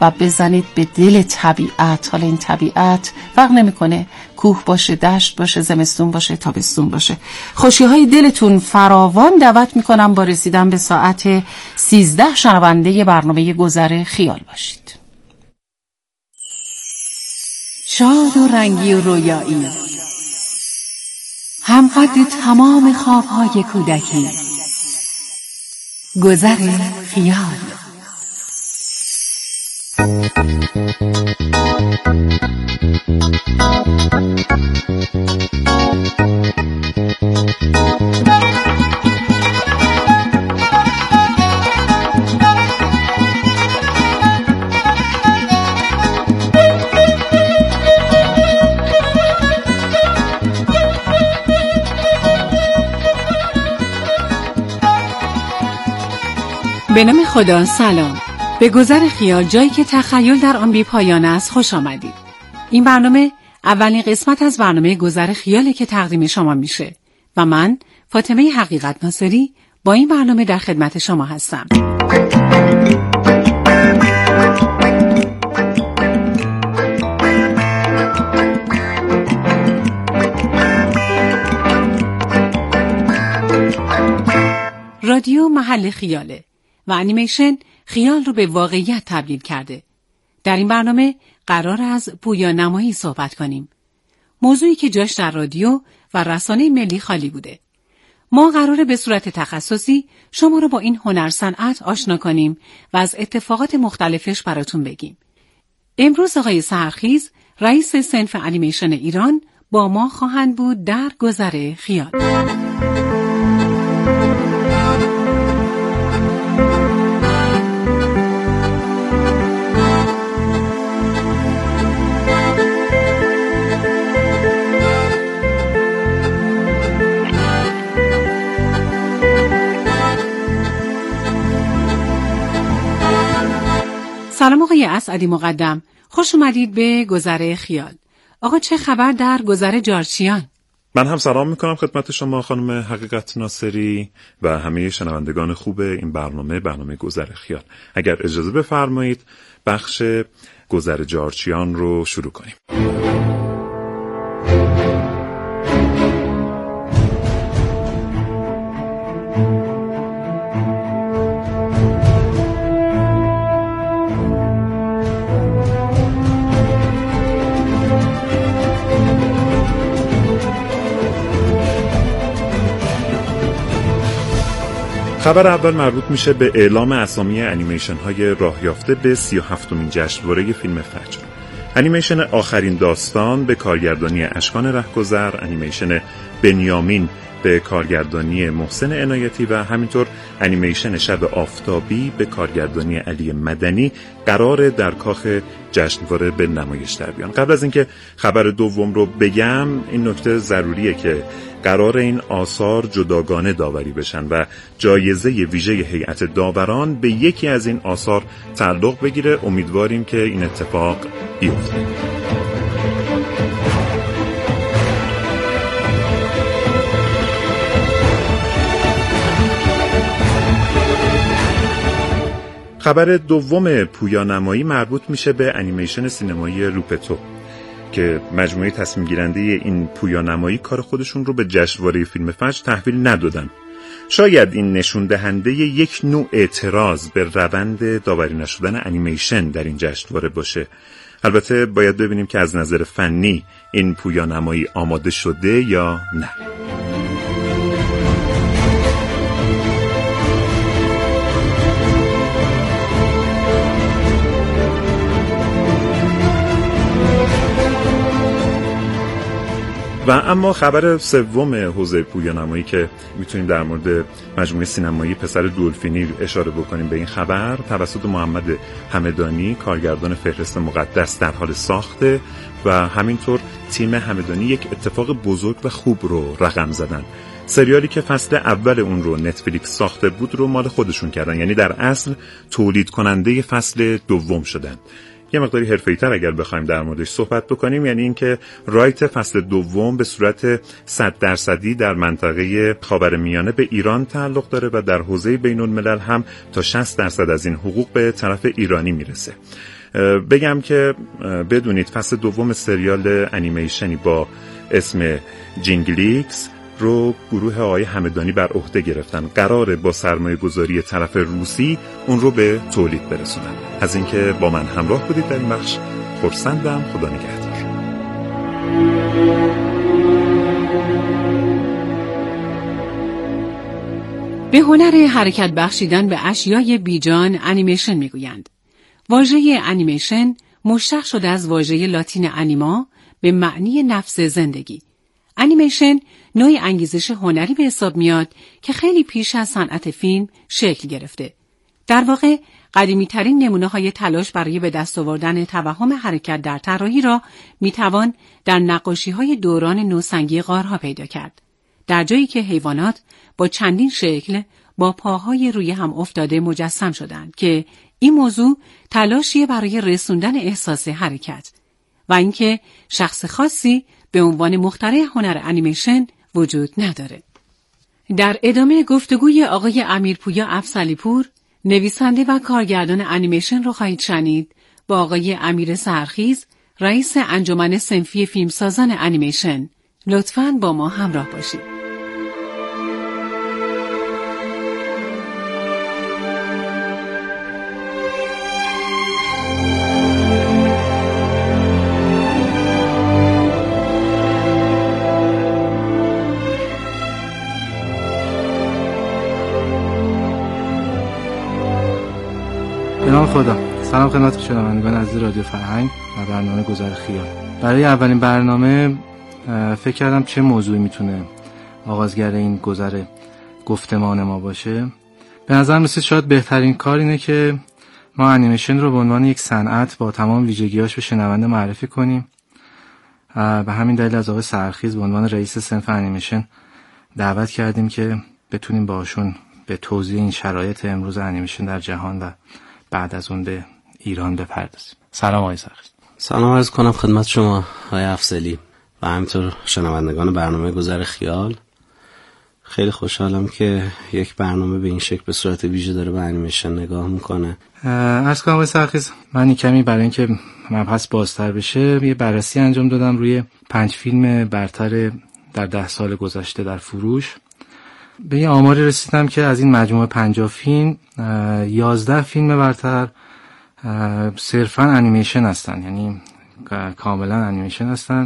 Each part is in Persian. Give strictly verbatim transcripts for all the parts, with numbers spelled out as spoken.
و بزنید به دل طبیعت. حالا این طبیعت فرق نمیکنه کوه باشه، دشت باشه، زمستون باشه، تابستون باشه. خوشی‌های دلتون فراوان. دعوت میکنم با رسیدن به ساعت سیزده شنونده برنامه گذر خیال باشید. شاد و رنگی و رویایی، همقدر تمام خوابهای کودکی، گذر خیال. به نام خدا. سلام. به گذر خیال، جایی که تخیل در آن بی پایان است، خوش آمدید. این برنامه اولین قسمت از برنامه گذر خیاله که تقدیم شما میشه و من فاطمه حقیقت ناصری با این برنامه در خدمت شما هستم. رادیو محل خیاله و انیمیشن خیال رو به واقعیت تبدیل کرده. در این برنامه قرار از پویا نمایی صحبت کنیم. موضوعی که جاش در رادیو و رسانه ملی خالی بوده. ما قراره به صورت تخصصی شما رو با این هنر صنعت آشنا کنیم و از اتفاقات مختلفش براتون بگیم. امروز آقای سحرخیز، رئیس صنف انیمیشن ایران، با ما خواهند بود در گذر خیال. سلام آقای اسعدی مقدم، خوش اومدید به گذر خیال. آقا چه خبر در گذر جارچیان؟ من هم سلام میکنم خدمت شما خانم حقیقت ناصری و همه شنوندگان خوب این برنامه، برنامه گذر خیال. اگر اجازه بفرمایید بخش گذر جارچیان رو شروع کنیم. خبر اول مربوط میشه به اعلام اسامی انیمیشن های راه یافته به سی و هفتمین جشنواره فیلم فجر. انیمیشن آخرین داستان به کارگردانی اشکان رهگذر، انیمیشن بنیامین به کارگردانی محسن عنایتی و همینطور انیمیشن شب آفتابی به کارگردانی علی مدنی قرار در کاخ جشنواره به نمایش در بیان. قبل از اینکه خبر دوم رو بگم، این نکته ضروریه که قرار این آثار جداگانه داوری بشن و جایزه ویژه هیئت داوران به یکی از این آثار تعلق بگیره. امیدواریم که این اتفاق بیفته. خبر دوم پویا نمایی مربوط میشه به انیمیشن سینمایی لوپتو که مجموعه تصمیم گیرنده این پویا نمایی کار خودشون رو به جشنواره فیلم فجر تحویل ندادن. شاید این نشون دهنده یک نوع اعتراض به روند داوری نشدن انیمیشن در این جشنواره باشه. البته باید ببینیم که از نظر فنی این پویا نمایی آماده شده یا نه. و اما خبر سوم حوزه پویا نمایی که میتونیم در مورد مجموعه سینمایی پسر دولفینی اشاره بکنیم به این خبر، توسط محمد همدانی کارگردان فهرست مقدس در حال ساخته و همینطور تیم همدانی یک اتفاق بزرگ و خوب رو رقم زدن. سریالی که فصل اول اون رو نتفلیکس ساخته بود رو مال خودشون کردن، یعنی در اصل تولید کننده فصل دوم شدن. یه مقداری حرفه‌ای‌تر اگر بخوایم در موردش صحبت بکنیم، یعنی اینکه رایت فصل دوم به صورت صد درصدی در منطقه خاورمیانه به ایران تعلق داره و در حوزه بین‌الملل هم تا شصت درصد از این حقوق به طرف ایرانی میرسه. بگم که بدونید فصل دوم سریال انیمیشنی با اسم جینگلیکس رو گروه آقای همدانی بر عهده گرفتن. قراره با سرمایه گذاری طرف روسی اون رو به تولید برسونن. از اینکه با من همراه بودید در این بخش خرسندم. خدا نگهدار. به هنر حرکت بخشیدن به اشیای بیجان انیمیشن میگویند. واژه انیمیشن مشتق شده از واژه لاتین انیما به معنی نفس زندگی. انیمیشن نوعی انگیزش هنری به حساب میاد که خیلی پیش از صنعت فیلم شکل گرفته. در واقع قدیمی‌ترین نمونه‌های تلاش برای به دست آوردن توهم حرکت در طراحی را میتوان در نقاشی‌های دوران نوسنگی غارها پیدا کرد. در جایی که حیوانات با چندین شکل با پاهای روی هم افتاده مجسم شدند که این موضوع تلاشی برای رسوندن احساس حرکت و اینکه شخص خاصی به عنوان مخترع هنر انیمیشن وجود نداره. در ادامه گفتگوی آقای امیرپویا افضلی‌پور، نویسنده و کارگردان انیمیشن رو خواهید شنید با آقای امیر سحرخیز، رئیس انجمن صنفی فیلمسازان انیمیشن. لطفاً با ما همراه باشید. به نام خدا. سلام خدمت شنوندگان عزیز رادیو فرهنگ و برنامه گذر خیال. برای اولین برنامه فکر کردم چه موضوعی میتونه آغازگر این گذر گفتمان ما باشه. به نظر میاد شاید بهترین کار اینه که ما انیمیشن رو به عنوان یک صنعت با تمام ویژگی‌هاش به شنونده معرفی کنیم. به همین دلیل از آقای سحرخیز به عنوان رئیس صنف انیمیشن دعوت کردیم که بتونیم باهاشون به توضیح این شرایط امروز انیمیشن در جهان و بعد از اون به ایران بپردازیم. سلام آقای سحرخیز. سلام عرض کنم خدمت شما آقای افضلی و همینطور شنوندگان برنامه گذر خیال. خیلی خوشحالم که یک برنامه به این شکل به صورت ویژه داره به انیمیشن نگاه میکنه. عرض کنم آقای سحرخیز، من کمی برای اینکه مبحث بازتر بشه یه بررسی انجام دادم روی پنج فیلم برتر در ده سال گذشته در فروش. به یه آماری رسیدم که از این مجموعه پنجاه فیلم یازده فیلم برتر صرفاً انیمیشن هستن، یعنی کاملا انیمیشن هستن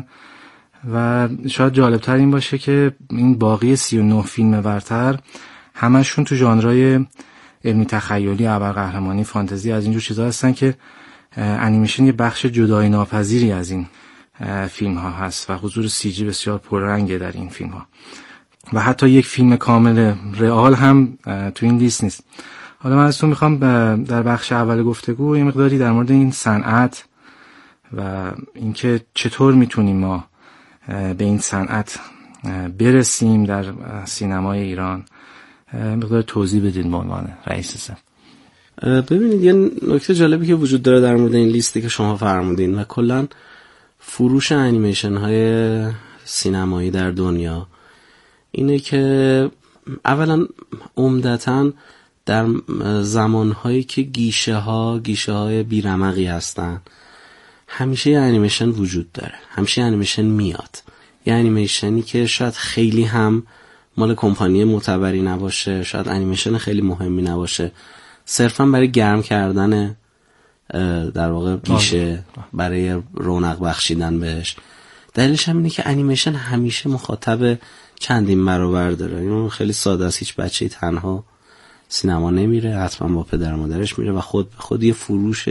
و شاید جالبتر این باشه که این باقی سی و نه فیلم برتر همشون تو ژانرهای علمی تخیلی، ابرقهرمانی، فانتزی، از اینجور چیزا هستن که انیمیشن یه بخش جدایی ناپذیری از این فیلم ها هست و حضور سی جی بسیار پررنگه در این فیلم ها و حتی یک فیلم کامل رئال هم تو این لیست نیست. حالا من از تو میخوام در بخش اول گفتگو یه مقداری در مورد این صنعت و اینکه چطور میتونیم ما به این صنعت برسیم در سینمای ایران مقدار توضیح بدین به عنوان رئیس صنف. ببینید یه نکته جالبی که وجود داره در مورد این لیستی که شما فرمودین و کلا فروش انیمیشن های سینمایی در دنیا اینه که اولا عمدتاً در زمانهایی که گیشه ها گیشه های بیرمقی هستن همیشه یه انیمیشن وجود داره، همیشه انیمیشن میاد، یه انیمیشنی که شاید خیلی هم مال کمپانی معتبری نباشه، شاید انیمیشن خیلی مهمی نباشه، صرفا برای گرم کردن در واقع گیشه، برای رونق بخشیدن بهش. دلیلش هم اینه که انیمیشن همیشه مخاطب چندین برابر داره. اینو خیلی ساده است، هیچ بچه‌ای تنها سینما نمیره، حتما با پدر و مادرش میره و خود به خود یه فروش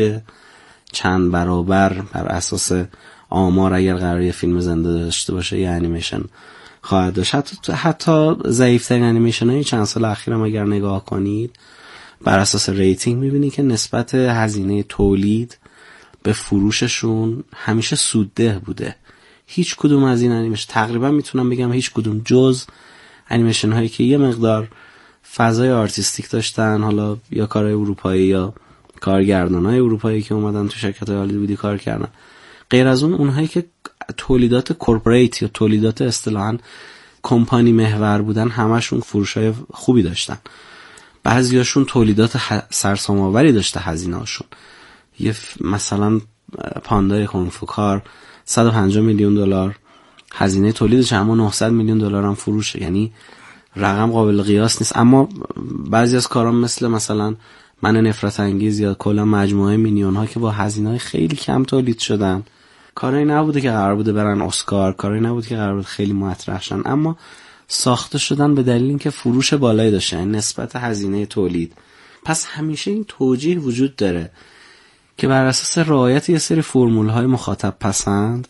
چند برابر بر اساس آمار اگر قرار یه فیلم زنده داشته باشه یه انیمیشن خواهد داشت. حتی حتی ضعیف‌ترین انیمیشن های چند سال اخیرم اگر نگاه کنید بر اساس ریتینگ میبینید که نسبت هزینه تولید به فروششون همیشه سودده بوده. هیچ کدوم از این انیمیشن، تقریبا میتونم بگم هیچ کدوم جز انیمیشن هایی که یه مقدار فضای آرتیستیک داشتن، حالا یا کارهای اروپایی یا کارگردانای اروپایی که اومدن تو شرکت‌های هالیوودی کار کردن، غیر از اون اونهایی که تولیدات کورپوریت یا تولیدات اصطلاحاً کمپانی محور بودن همشون فروشای خوبی داشتن. بعضیاشون تولیدات ح... سرسام‌آوری داشته هزینه‌هاشون. یه ف... مثلا پاندای کنگفو کار صد و پنجاه میلیون دلار هزینه تولیدش، اما نهصد میلیون دلار هم فروشه. یعنی رقم قابل قیاس نیست. اما بعضی از کارا مثل مثلا من نفرت انگیز یا کلا مجموعه مینیون ها که با هزینه‌های خیلی کم تولید شدن، کاری نبوده که قرار بوده برن اسکار، کاری نبوده که قرار بوده خیلی مطرح شن، اما ساخته شدن به دلیل اینکه فروش بالایی داشتن، یعنی نسبت هزینه تولید. پس همیشه این توجیه وجود داره که بر اساس رعایت یه سری فرمول‌های مخاطب پسند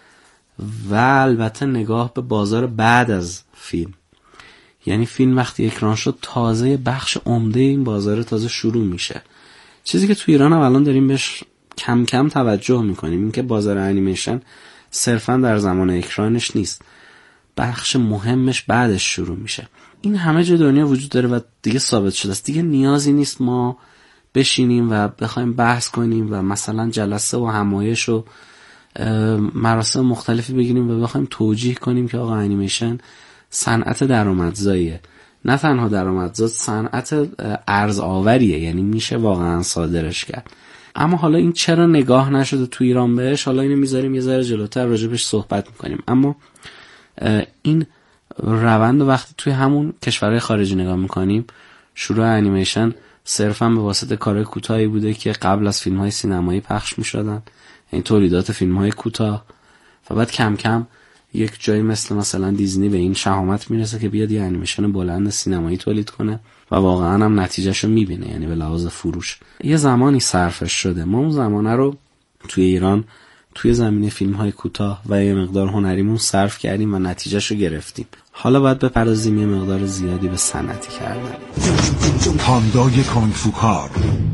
و البته نگاه به بازار بعد از فیلم، یعنی فیلم وقتی اکران شد تازه بخش عمده این بازار تازه شروع میشه. چیزی که تو ایران هم الان داریم بهش کم کم توجه میکنیم، این که بازار انیمیشن صرفا در زمان اکرانش نیست، بخش مهمش بعدش شروع میشه. این همه جای دنیا وجود داره و دیگه ثابت شده است. دیگه نیازی نیست ما بشینیم و بخوایم بحث کنیم و مثلا جلسه و همایش و مراسم مختلفی بگیریم و بخوایم توجیه کنیم که آقا انیمیشن صنعت درآمدزاییه. نه تنها درآمدزا، صنعت ارز آوریه، یعنی میشه واقعا صادرش کرد. اما حالا این چرا نگاه نشده تو ایران بهش؟ حالا اینو میذاریم یه ذره جلوتر راجبش صحبت میکنیم. اما این روند وقتی توی همون کشورهای خارجی نگاه میکنیم، شروع انیمیشن صرفا به واسطه کارهای کوتاهی بوده که قبل از فیلم‌های سینمایی پخش می‌شدن، یعنی تولیدات فیلم‌های کوتاه، و بعد کم کم یک جایی مثل مثلا دیزنی به این شهامت میرسه که بیاد یه انیمیشن بلند سینمایی تولید کنه و واقعا هم نتیجهشو میبینه، یعنی به لحاظ فروش. یه زمانی صرفش شده، ما اون زمانه رو توی ایران توی زمینه فیلم‌های کوتاه و یه مقدار هنریمون صرف کردیم و نتیجهشو گرفتیم. حالا باید بپردازیم یه مقدار زیادی به صنعتی کردن. پاندای کنگفو کار.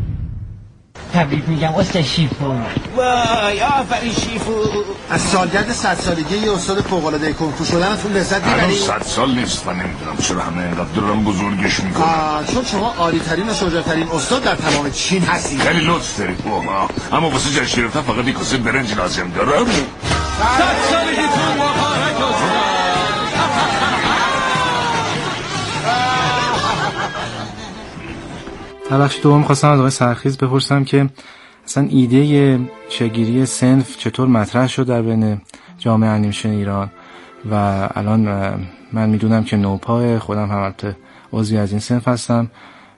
تبریک میگم استاد شیفو. وای آفرین شیفو. از سالگرد صد سالگی یه استاد فوق‌العاده کنگفو شدنتون لذت میبرید؟ هنوز صد سال نیست و نمیدونم چرا همه اینقدر دارم بزرگش میکنم. چون شما عالی‌ترین و شجاع‌ترین استاد در تمام چین هستید. خیلی لطف دارید بابا، اما واسه جشن گرفتن فقط یک کاسه برنج لازم دارم. صد سالگیتون مبارک استاد. در بخش دوم خواستم از آقای سرخیز بپرسم که اصلا ایده چگیری صنف چطور مطرح شد در بین جامعه انیمیشن ایران و الان من میدونم که نوپای خودم هم البته عضوی از این صنف هستم،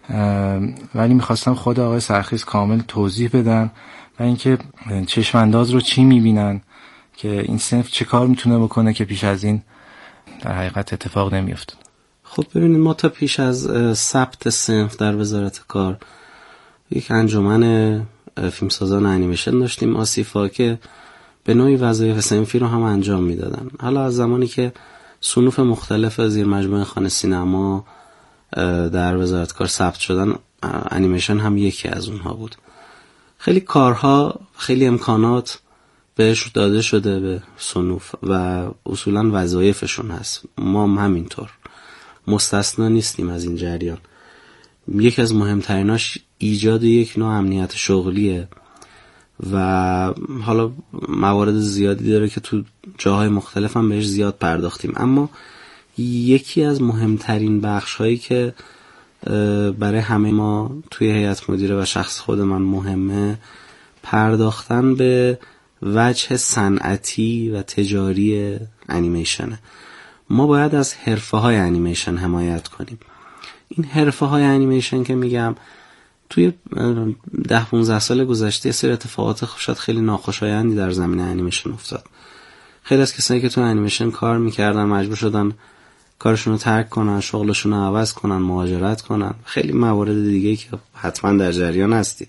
ولی میخواستم خود آقای سرخیز کامل توضیح بدن و اینکه چشم انداز رو چی میبینن که این صنف چه کار میتونه بکنه که پیش از این در حقیقت اتفاق نمیفته. خب ببینید، ما تا پیش از ثبت صنف در وزارت کار یک انجمن فیلمسازان انیمیشن داشتیم، آسیفا، که به نوعی وظایف صنفی رو هم انجام میدادن. حالا از زمانی که صنوف مختلف از زیر مجموعه خانه سینما در وزارت کار ثبت شدن، انیمیشن هم یکی از اونها بود. خیلی کارها، خیلی امکانات بهش داده شده به صنوف و اصولا وظایفشون هست. ما هم همینطور مستثنا نیستیم از این جریان. یکی از مهمتریناش ایجاد یک نوع امنیت شغلیه و حالا موارد زیادی داره که تو جاهای مختلف هم بهش زیاد پرداختیم، اما یکی از مهمترین بخش هایی که برای همه ما توی هیئت مدیره و شخص خود من مهمه، پرداختن به وجه صنعتی و تجاری انیمیشنه. ما باید از حرفه‌های انیمیشن حمایت کنیم. این حرفه‌های انیمیشن که میگم، توی ده پونزده سال گذشته سری اتفاقات شاید خیلی ناخوشایندی در زمینه انیمیشن افتاد. خیلی از کسایی که تو انیمیشن کار میکردن مجبور شدن کارشون رو ترک کنن، شغلشون رو عوض کنن، مهاجرت کنن، خیلی موارد دیگه‌ای که حتما در جریان هستید.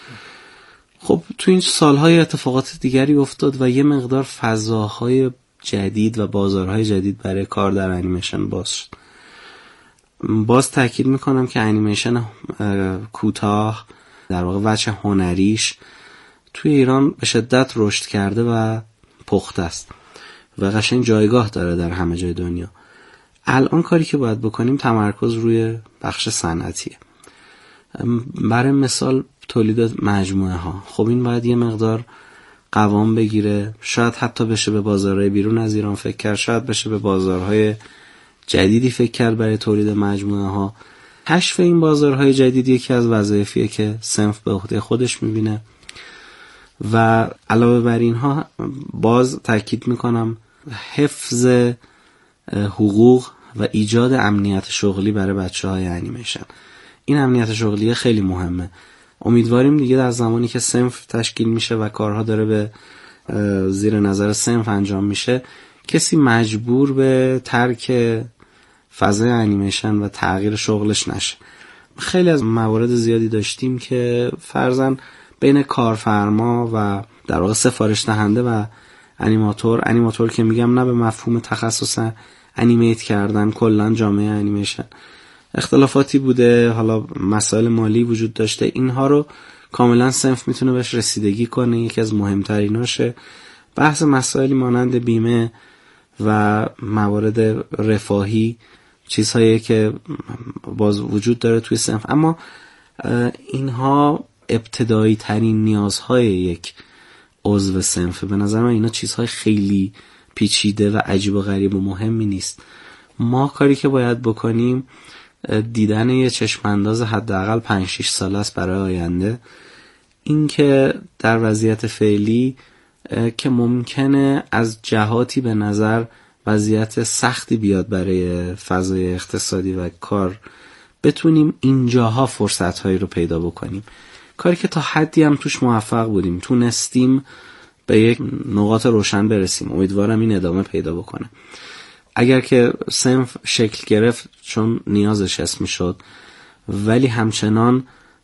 خب تو این سالهای اتفاقات دیگری افتاد و یه مقدار فضاهای جدید و بازارهای جدید برای کار در انیمیشن باز شد. باز تاکید میکنم که انیمیشن کوتاه، در واقع وجه هنریش توی ایران به شدت رشد کرده و پخته است و قشنگ جایگاه داره در همه جای دنیا. الان کاری که باید بکنیم تمرکز روی بخش صنعتیه. برای مثال تولید مجموعه ها، خب این باید یه مقدار قوام بگیره، شاید حتی بشه به بازارهای بیرون از ایران فکر کرد، شاید بشه به بازارهای جدیدی فکر کرد برای تولید مجموعه ها. کشف این بازارهای جدید یکی از وظایفیه که صنف به عهده خودش میبینه و علاوه بر اینها باز تاکید میکنم حفظ حقوق و ایجاد امنیت شغلی برای بچه‌های انیمیشن. این امنیت شغلی خیلی مهمه. امیدواریم دیگه در زمانی که صنف تشکیل میشه و کارها داره به زیر نظر صنف انجام میشه، کسی مجبور به ترک فضای انیمیشن و تغییر شغلش نشه. خیلی از موارد زیادی داشتیم که فرضاً بین کارفرما و در واقع سفارش دهنده و انیماتور، انیماتور که میگم نه به مفهوم تخصص انیمیت کردن، کلا جامعه انیمیشن، اختلافاتی بوده، حالا مسائل مالی وجود داشته. اینها رو کاملا صنف میتونه بهش رسیدگی کنه. یکی از مهمتریناشه بحث مسائلی مانند بیمه و موارد رفاهی، چیزهایی که باز وجود داره توی صنف، اما اینها ابتدایی ترین نیازهای یک عضو صنفه. به نظر من اینا چیزهای خیلی پیچیده و عجیب و غریب و مهمی نیست. ما کاری که باید بکنیم دیدن یه چشمانداز حداقل پنج شش ساله است برای آینده. این که در وضعیت فعلی که ممکنه از جهاتی به نظر وضعیت سختی بیاد برای فضای اقتصادی و کار، بتونیم اینجاها فرصت‌هایی رو پیدا بکنیم. کاری که تا حدی هم توش موفق بودیم، تونستیم به یک نقاط روشن برسیم. امیدوارم این ادامه پیدا بکنه. اگر که صنف شکل گرفت چون نیازش اسم شد، ولی همچنان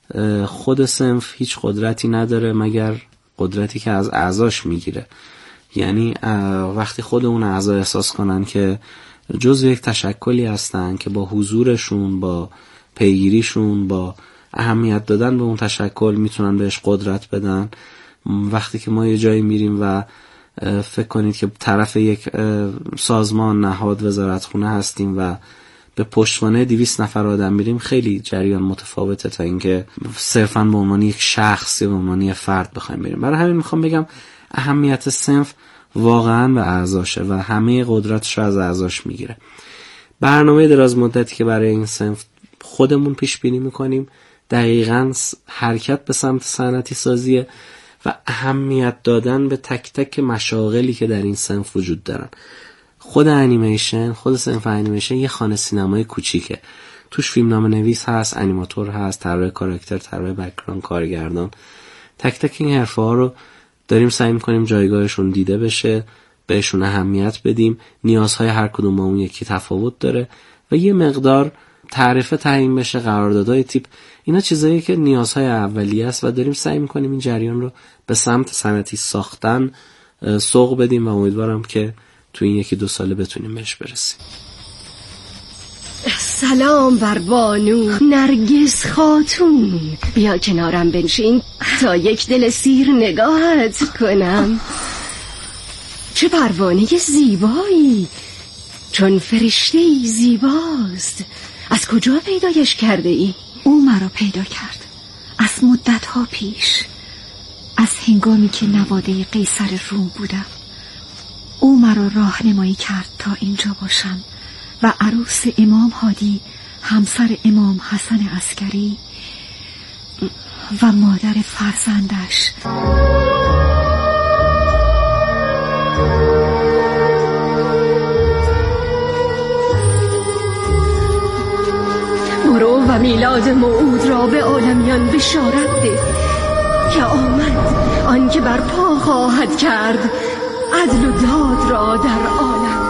خود صنف هیچ قدرتی نداره مگر قدرتی که از اعضاش میگیره. یعنی وقتی خود اون اعضا احساس کنن که جزو یک تشکلی هستن که با حضورشون، با پیگیریشون، با اهمیت دادن به اون تشکل میتونن بهش قدرت بدن. وقتی که ما یه جایی میریم و فکر کنید که طرف یک سازمان، نهاد، وزارتخونه هستیم و به پشتوانه دویست نفر آدم میریم، خیلی جریان متفاوته تا اینکه صرفاً به عنوان یک شخص یا به عنوان یک فرد بخوایم بریم. برای همین میخوام بگم اهمیت صنف واقعاً به اعضاشه و همه قدرتش رو از اعضاش میگیره. برنامه دراز مدتی که برای این صنف خودمون پیش بینی میکنیم دقیقاً حرکت به سمت صنعتی سازیه و اهمیت دادن به تک تک مشاغلی که در این صنف وجود دارن. خود انیمیشن، خود صنف انیمیشن یه خانه سینمای کوچیکه. توش فیلمنامه نویس هست، انیماتور هست، طراح کاراکتر، طراح بک‌گراند، کارگردان. تک تک این حرفه ها رو داریم سعی می‌کنیم جایگاهشون دیده بشه، بهشون اهمیت بدیم. نیازهای هر کدوم با اون یکی تفاوت داره و یه مقدار تعرفه تعیین بشه، قراردادهای تیپ. اینا چیزایی که نیازهای اولیه است و داریم سعی می‌کنیم این جریان رو به سمت صنعتی ساختن سوق بدیم و امیدوارم که تو این یکی دو ساله بتونیم بهش برسیم. سلام بر بانو نرگس خاتون، بیا کنارم بنشین تا یک دل سیر نگاهت کنم. چه پروانه زیبایی، چون فرشته‌ای زیباست. از کجا پیدایش کرده ای؟ او مرا پیدا کرد از مدت‌ها پیش، از هنگامی که نواده قیصر روم بودم. او مرا راهنمایی کرد تا اینجا باشم و عروس امام هادی، همسر امام حسن عسکری و مادر فرزندش. برو و میلاد موعود را به عالمیان بشارت ده که آمد آن که بر پا خواهد کرد عدل و داد را در عالم.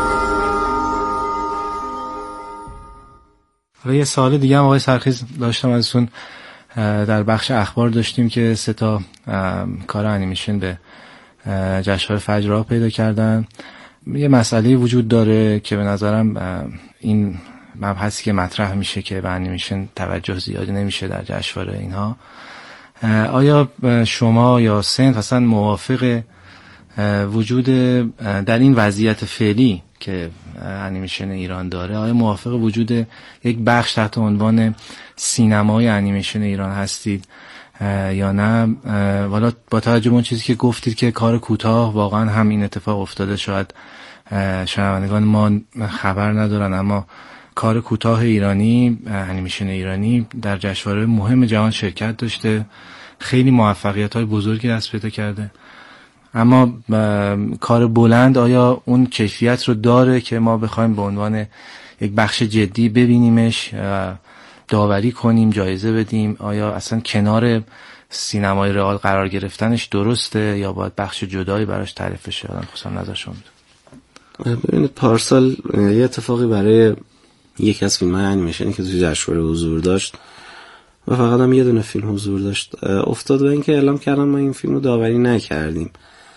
حالا یه سوال دیگه هم آقای سرخیز داشتم ازتون. در بخش اخبار داشتیم که سه تا کار انیمیشن به جشنواره فجر راه پیدا کردن. یه مسئله وجود داره که به نظرم این مبحثی که مطرح میشه که به انیمیشن توجه زیادی نمیشه در جشنواره اینها. آیا شما یا صنف اصلا موافق وجود در این وضعیت فعلی که انیمیشن ایران داره، آیا موافق وجود یک بخش تحت عنوان سینمای انیمیشن ایران هستید یا نه؟ والا با توجه به اون چیزی که گفتید که کار کوتاه واقعا هم این اتفاق افتاده، شاید شنوندگان ما خبر ندارن، اما کار کوتاه ایرانی، انیمیشن ایرانی در جشنواره مهم جهان شرکت داشته، خیلی موفقیت‌های بزرگی دست پیدا کرده. اما کار بلند آیا اون کیفیت رو داره که ما بخوایم به عنوان یک بخش جدی ببینیمش، داوری کنیم، جایزه بدیم؟ آیا اصلا کنار سینمای رئال قرار گرفتنش درسته یا باید بخش جدایی براش تعریف بشه؟ آدم خواستم نظر شما بدم. ببینید پارسال یه اتفاقی برای یکی از فیلم‌های انیمیشنی که توی جشنواره حضور داشت و فقط هم یه دونه فیلم حضور داشت افتاد به اینکه اعلام کردن ما این فیلم رو داوری نکردیم.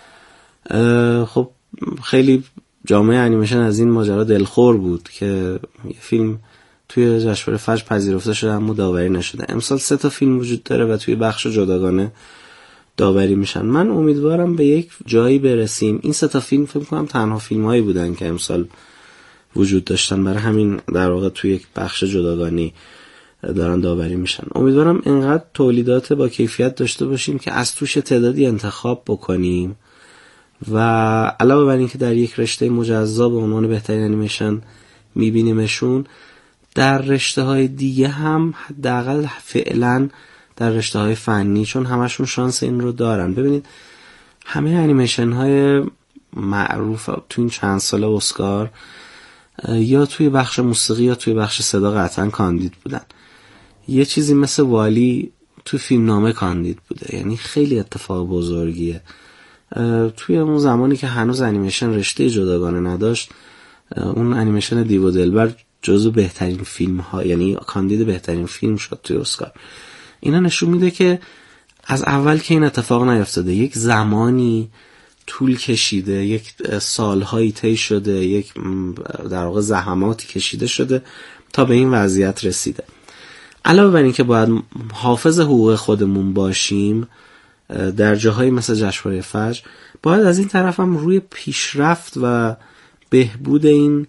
خب خیلی جامعه انیمیشن از این ماجرا دلخور بود که یه فیلم توی جشنواره فجر پذیرفته شده اما داوری نشده. امسال سه تا فیلم وجود داره و توی بخش جداگانه داوری میشن. من امیدوارم به یک جایی برسیم. این سه تا فیلم فکر کنم تنها فیلم‌هایی بودن که امسال وجود داشتن، برای همین در واقع توی یک بخش جداگانه دارن داوری میشن. امیدوارم اینقدر تولیدات با کیفیت داشته باشیم که از توش تعدادی انتخاب بکنیم و علاوه بر این که در یک رشته مجزا به عنوان بهترین انیمیشن میبینیمشون، در رشته های دیگه هم حداقل فعلا در رشته های فنی، چون همشون شانس این رو دارن. ببینید همه انیمیشن های معروف تو این چند سال اسکار یا توی بخش موسیقی یا توی بخش صدا قطعا کاندید بودن. یه چیزی مثل والی تو فیلمنامه کاندید بوده، یعنی خیلی اتفاق بزرگیه. توی اون زمانی که هنوز انیمیشن رشته جداگانه نداشت، اون انیمیشن دیو و دلبر جزو بهترین فیلم ها، یعنی کاندید بهترین فیلم شد توی اسکار. اینا نشون میده که از اول که این اتفاق نیفتاده، یک زمانی طول کشیده، یک سالهایی طی شده، یک در واقع زحماتی کشیده شده تا به این وضعیت رسیده. علاوه بر این که باید حافظ حقوق خودمون باشیم در جاهایی مثل جشنواره فجر، باید از این طرف هم روی پیشرفت و بهبود این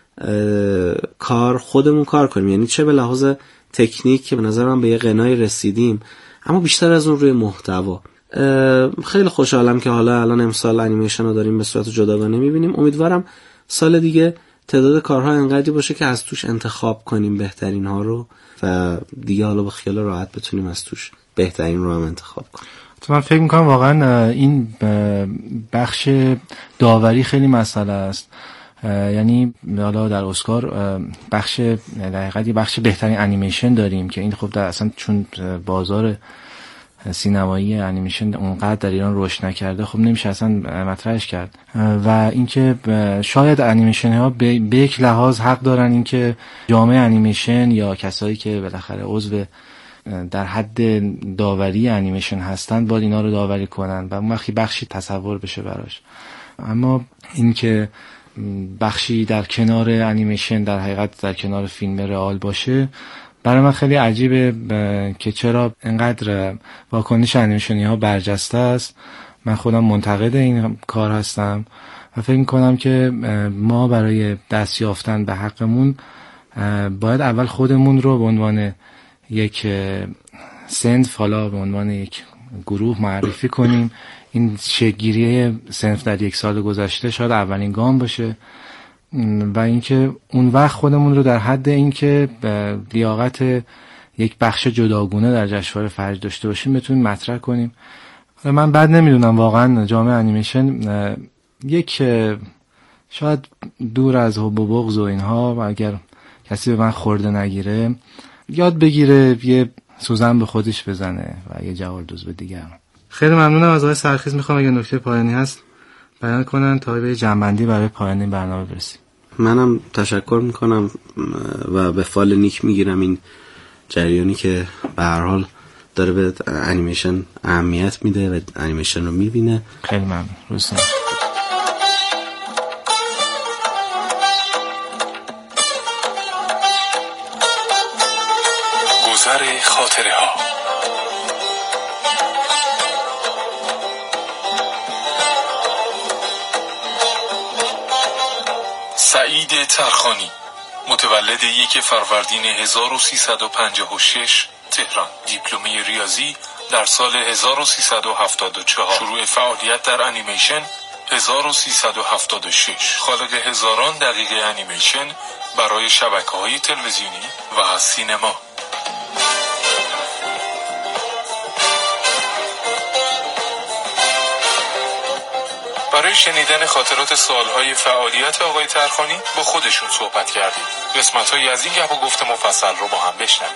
کار خودمون کار کنیم. یعنی چه به لحاظ تکنیک که به نظر من به یه قنای رسیدیم، اما بیشتر از اون روی محتوا. خیلی خوشحالم که حالا الان امسال انیمیشن رو داریم به صورت جداگانه میبینیم. امیدوارم سال دیگه تعداد کارها انقدری باشه که از توش انتخاب کنیم بهترین ها رو و دیگه حالا با خیال راحت بتونیم از توش بهترین رو هم انتخاب کنیم. تو من فکر میکنم واقعا این بخش داوری خیلی مسئله است. یعنی حالا در اسکار بخش در حقیقت بخش بهترین انیمیشن داریم که این خب در اصلا چون بازار سینمایی انیمیشن اونقدر در ایران رشد نکرده، خب نمیشه اصلا مطرحش کرد. و اینکه شاید انیمیشن ها به یک لحاظ حق دارن اینکه جامعه انیمیشن یا کسایی که بالاخره عضو در حد داوری انیمیشن هستن باید اینا رو داوری کنن و اون وقتی بخشی تصور بشه براش. اما اینکه بخشی در کنار انیمیشن در حقیقت در کنار فیلم رئال باشه، برای من خیلی عجیبه که چرا اینقدر واکنش انیمیشنی ها برجسته است. من خودم منتقد این کار هستم و فکر میکنم که ما برای دست یافتن به حقمون باید اول خودمون رو به عنوان یک صنف، حالا به عنوان یک گروه معرفی کنیم. این شکل‌گیری صنف در یک سال گذشته شاید اولین گام باشه و اینکه اون وقت خودمون رو در حد اینکه لیاقت یک بخش جداگونه در جشنواره فجر داشته باشیم بتونیم مطرح کنیم. من بعد نمیدونم واقعا جامعه انیمیشن یک شاید دور از حب و بغض و اینها، و اگر کسی به من خورده نگیره یاد بگیره یه سوزن به خودش بزنه و یه جوال دوز به دیگر. خیلی ممنونم از آقای سرخیز. میخوام اگه نکته پایانی هست بیان کنن تا به جنبندی برای پایان این برنامه برسیم. منم تشکر میکنم و به فال نیک میگیرم این جریانی که به هر حال داره به انیمیشن اهمیت میده و انیمیشن رو میبینه. خیلی ممنون. روزتون گذر خاطره ها. سعید ترخانی، متولد یک فروردین هزار و سیصد و پنجاه و شش، تهران. دیپلم ریاضی در سال هزار و سیصد و هفتاد و چهار. شروع فعالیت در انیمیشن هزار و سیصد و هفتاد و شش. خالق هزاران دقیقه انیمیشن برای شبکه‌های تلویزیونی و سینما. برای شنیدن خاطرات سالهای فعالیت آقای ترخانی با خودشون صحبت کردیم. قسمت‌هایی از این گپ و گفت مفصل رو با هم بشنویم.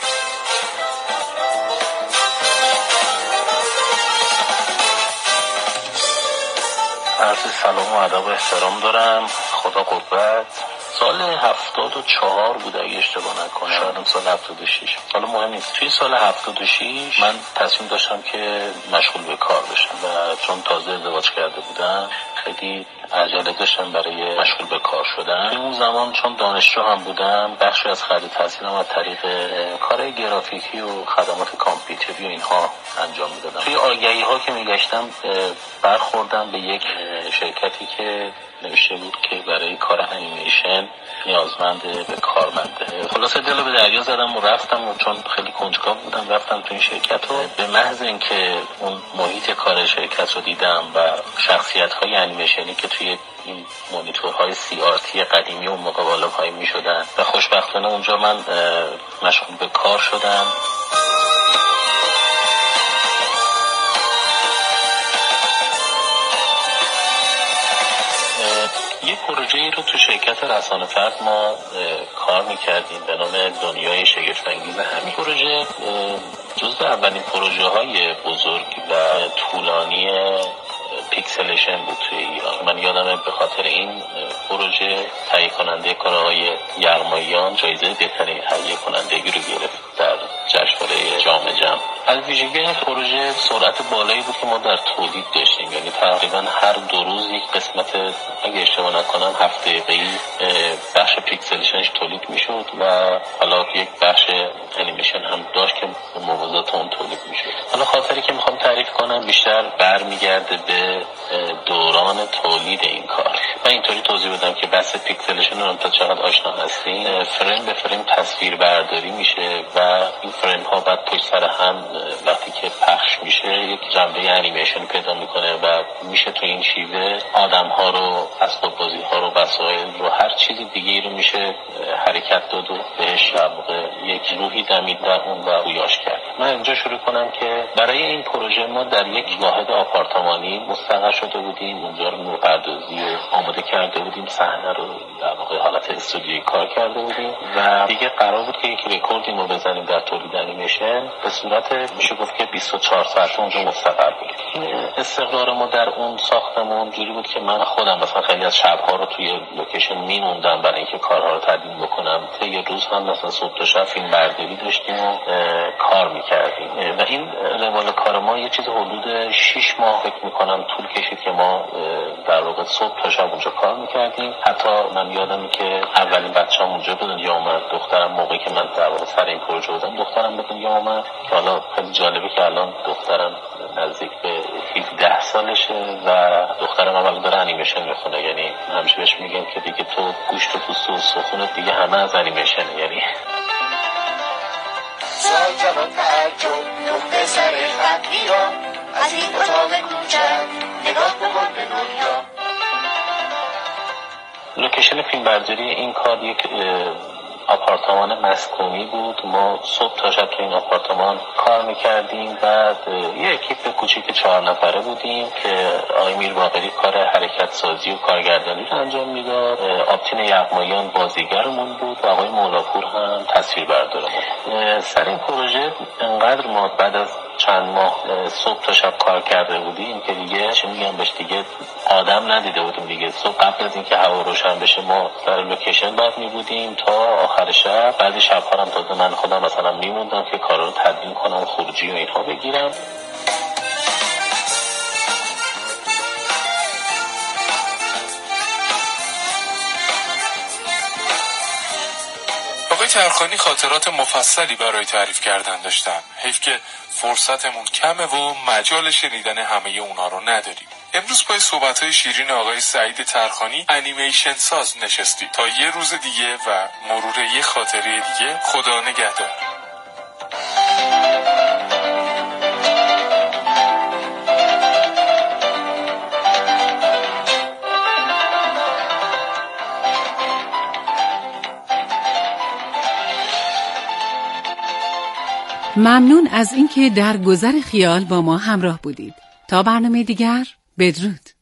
عرض سلام و ادب و احترام دارم. خدا قوت. سال هفتاد و چهار بود اگه اشتباه نکنم، شاید سال هفتاد و شش. حالا مهم نیست. توی سال هفتاد و شش من تصمیم داشتم که مشغول به کار بشم و چون تازه ازدواج کرده بودم خیلی عجله داشتم برای مشغول به کار شدن. اون زمان چون دانشجو هم بودم بخشی از خرید تحصیلم از طریق کار گرافیکی و خدمات کامپیوتری و اینها انجام میدادم. توی آگهی ها که میگشتم برخوردم به یک شرکتی که نوشته بود که برای کار انیمیشن نیازمند به کارمنده. خلاصه دلو به دریا زدم و رفتم و چون خیلی کنجکاو بودم رفتم تو این شرکت و به محض اینکه اون محیط کار شرکت رو دیدم و شخصیت های انیمیشنی که توی این مانیتورهای سی آر تی قدیمی و مقابله های می شدن و خوشبختانه اونجا من مشغول به کار شدم. یه پروژه‌ای رو تو شرکت رسانه فرد ما کار می‌کردیم به نام دنیای شگفت‌انگیز. همین پروژه جزو اولین پروژه‌های بزرگ و طولانی پیکسلشن بود توی ایران. من یادمه به خاطر این پروژه تهیه کننده کارهای یغماییان جایزه بهترین تهیه کنندگی رو گرفت در جشنواره جام جم. از ویژگی این پروژه سرعت بالایی بود که ما در تولید داشتیم، یعنی تقریبا هر دو روز یک قسمت اگه اشتباه نکنم هفت دقیقه‌ای بخش پیکسلشنش تولید میشد و حالا یک بخش انیمیشن هم داشت که موازات اون تولید میشد. حالا خاطری که میخوام تعریف کنم بیشتر برمیگرده به دوران تولید این کار. من اینطوری توضیح بدم که بحث پیکسلشن رو تا چقدر آشنا هستین. فریم به فریم تصویر برداری میشه و این فریم ها بعد پشت سر هم وقتی که پخش میشه یک جنبه انیمیشن پیدا میکنه و میشه تو این شیوه آدم ها رو، اسباب بازی ها رو، وسایل رو، هر چیزی دیگه رو میشه حرکت داد و بهش در واقع یک روحی دمید در اون و رویاش کرد. من اینجا شروع کنم که برای این پروژه ما در یک واحد آپارتمانی مستقر شده بودیم، اونجا رو نورپردازی و آماده کرده بودیم، صحنه رو در واقع حالت استودیویی کار کرده بودیم و دیگه قرار بود که یک رکوردینگ رو بزنیم در تولید انیمیشن به صورت میشه گفت که بیست و چهار ساعت اونجا مستقر بودیم. این استقرار ما در اون ساختمون جوری بود که من خودم مثلا خیلی از شب‌ها رو توی لوکیشن میموندم برای اینکه کارها رو تدوین بکنم. یه روز هم مثلا صبح تا شب فیلم برداری داشتیم و کار می‌کردیم و این روال کار ما یه چیز حدود شش ماه فکر می‌کنم طول کشید که ما در واقع صبح تا شب اونجا کار می‌کردیم. حتی من یادمه که اولین بچه‌م اونجا به دنیا اومد، دخترم موقعی که من در واقع سر این پروژه بودم دخترم به دنیا اومد. حالا خیلی جالبه که الان دخترم نزدیک به هفده سالشه و دخترم هم داره انیمیشن میخونه. یعنی همیشه بهش میگم که دیگه تو گوشت و پوست و سخونت دیگه همه از انیمیشنه. یعنی سال جوان تعجب دخت سر خطی ها از این اتاق کوچک نگاه بکن به دنیا. لوکیشن فیلم برداری این کار یک آپارتمان مسکونی بود. ما صبح تا شب تو این آپارتمان کار میکردیم. بعد یه اکیپ کوچیک چهار نفره بودیم که آقای میر باقری کار حرکت سازی و کارگردانی رو انجام میداد، آبتین یغماییان بازیگرمون بود و آقای مولاپور هم تصویر بردارمون. سر این پروژه انقدر ما بعد از چند ماه صبح تا شب کار کرده بودیم که دیگه چه میگم بهش دیگه آدم ندیده بودیم دیگه. صبح قبل از اینکه هوا روشن بشه ما در لوکیشن بعد می بودیم تا آخر شب. بعضی شب‌ها هم تازه من خودم مثلا میموندم که کارا رو تدوین کنم، خروجی و اینها بگیرم. آقای ترخانی خاطرات مفصلی برای تعریف کردن داشتن. حیف که فرصتمون کمه و مجال شنیدن همه اونا رو نداریم. امروز پای صحبت‌های شیرین آقای سعید ترخانی انیمیشن ساز نشستی. تا یه روز دیگه و مرور یه خاطره دیگه. خدا نگهدار. ممنون از اینکه در گذر خیال با ما همراه بودید. تا برنامه دیگر، بدرود.